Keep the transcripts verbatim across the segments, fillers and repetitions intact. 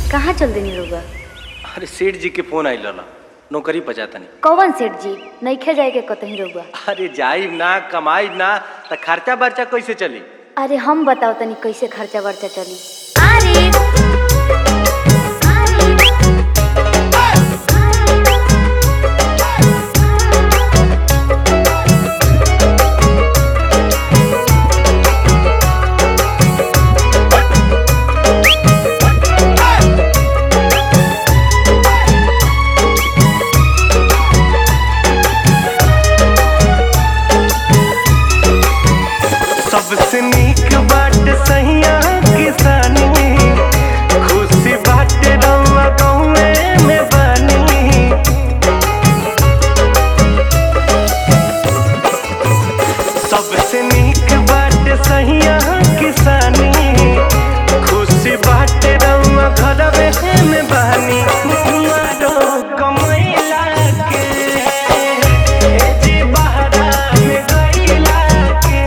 कहाँ चल देनी रुआ? अरे सेठ जी के फोन आई लला नौकरी पजाता नहीं। कौन सेठ जी? नइखे जाए के कतही रुआ? अरे जाई ना कमाई ना त खर्चा बर्चा कैसे चली? अरे हम बताओ तनी कैसे खर्चा वर्चा चली। अरे सबसे नीक बाट सहिया किसानी, खुशी बाट रउआ गौए में बानी। सबसे नीक बाट सहिया किसानी, खुशी बाट रउआ घरवे में बानी। मारो कमैला के ए जी बहरा में गइला के,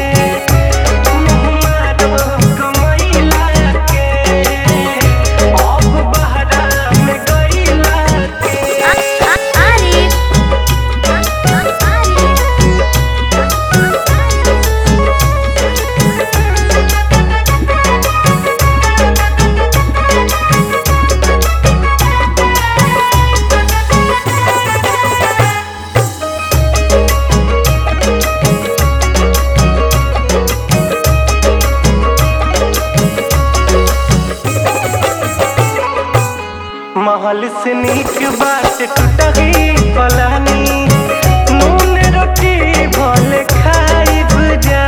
महल से नीक बाट टूटही पलानी, नून रोटी भले खाइब जा।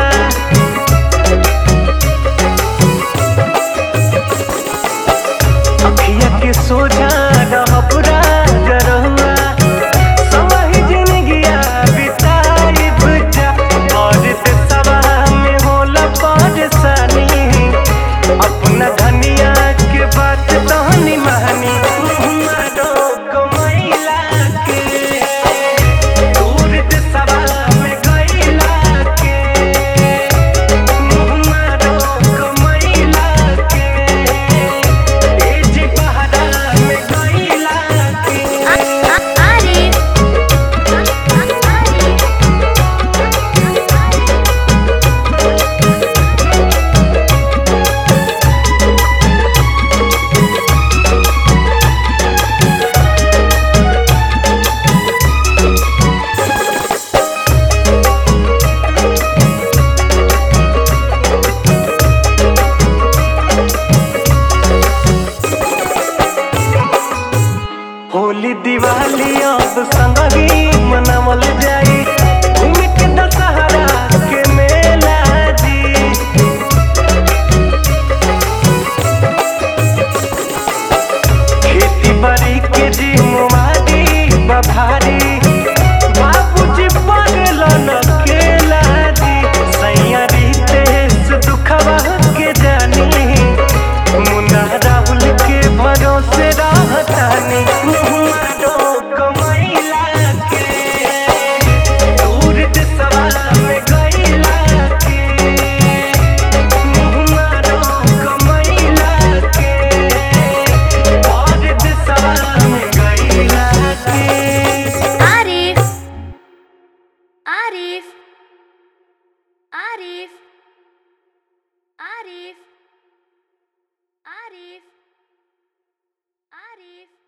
अखिया के सोझा रहब राजा रहुआ, समहि जिंदगिया बिताइब जा। और देशवा में होला परेशानी, अपना धनिया के बात तहनी महनी। होली दिवाली अब संगही मनावल जाई, घूम के दशहरा के मेला जी। खेती बाड़ी के जी मुमादी बभारी, बाबूजी पगल न केला जी। सैया रितेश दुखवा के जानी, मुन्ना राहुल के भरोसे रहतानी। Arif, Arif, Arif, Arif, Arif.